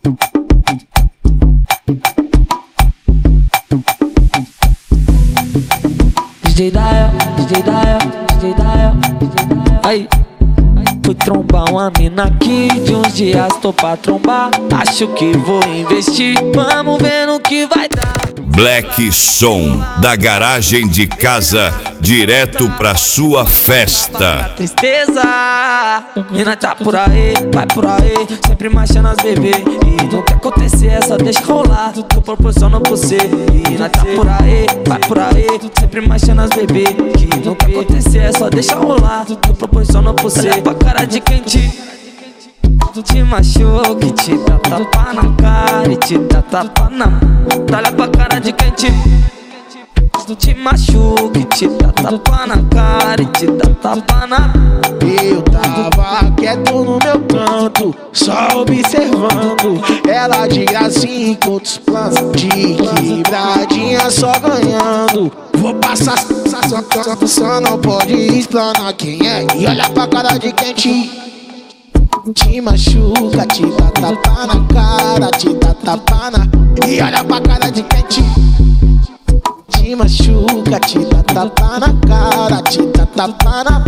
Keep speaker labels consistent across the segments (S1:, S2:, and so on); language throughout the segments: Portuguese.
S1: DJ Dael, DJ Dael, DJ Dael, aí. Fui trombar uma mina aqui, de uns dias tô pra trombar. Acho que vou investir, vamos ver no que vai dar.
S2: Black Som, da garagem de casa, direto pra sua festa.
S1: Tristeza, mina tá por aí, vai por aí, sempre marchando as bebê. E não quer acontecer, é só deixa rolar, tô proporcionando pra você. Mina tá por aí, vai por aí, sempre marchando as bebê. Que não quer acontecer, é só deixa rolar, tô proporcionando pra você. Olha pra cara de quem te machuca, te dá tapa na cara e te dá tapa na mão. Olha pra cara de quem te machuca, te dá tapa na cara e te dá tapa na mão.
S3: Eu tava quieto no meu canto, só observando ela de gracinha com outros planos, de quebradinha só ganhando. Vou passar só não pode explanar quem é. E olha pra cara de quem te machuca, te dá tapa na cara, te dá tapa na. E olha pra cara de quem te machuca, te dá tapa na cara, te dá tapa na.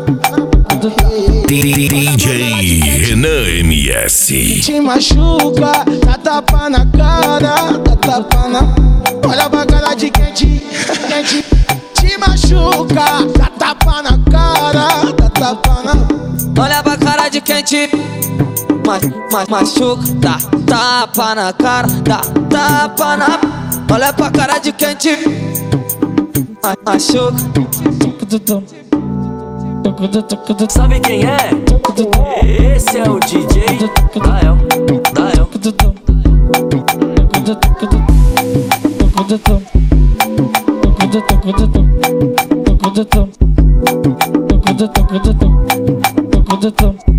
S2: DJ Renan MS.
S3: Te machuca, dá tapa na cara, dá tapa na. Olha pra cara de quem te machuca, dá tapa na cara, dá tapa na.
S1: Olha pra cara de quem te machuca, dá tapa na cara, dá tapa na. Olha pra cara de quem te machuca.
S4: Sabe quem é? Esse é o DJ Dael, Dael.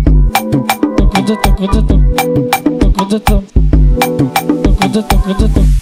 S1: Toco